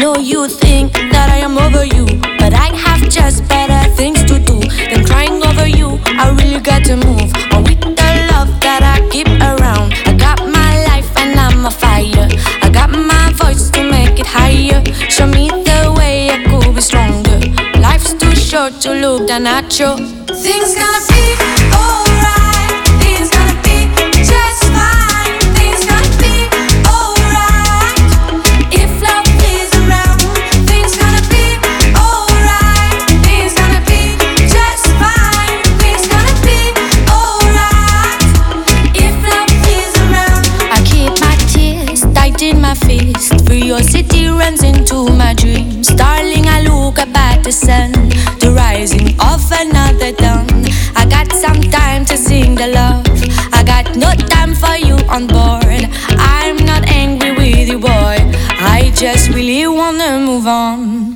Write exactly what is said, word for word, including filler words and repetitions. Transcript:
know you think that I am over you, but I have just better things to do than crying over you. I really got to move on with the love that I keep around. I got my life and I'm a fire. I got my voice to make it higher. Show me the way I could be stronger. Life's too short to look down at you. Things gonna be alright. Things gonna be just fine. Things gonna be alright. If love is around, things gonna be alright. Things gonna be just fine. Things gonna be alright. If love is around. I keep my tears tight in my fist. Curiosity runs into my dreams. Darling, I look up at the sun, the rising of another dawn. I got some time to sing the love. I got no time for you on board. I'm not angry with you, boy. I just really wanna move on.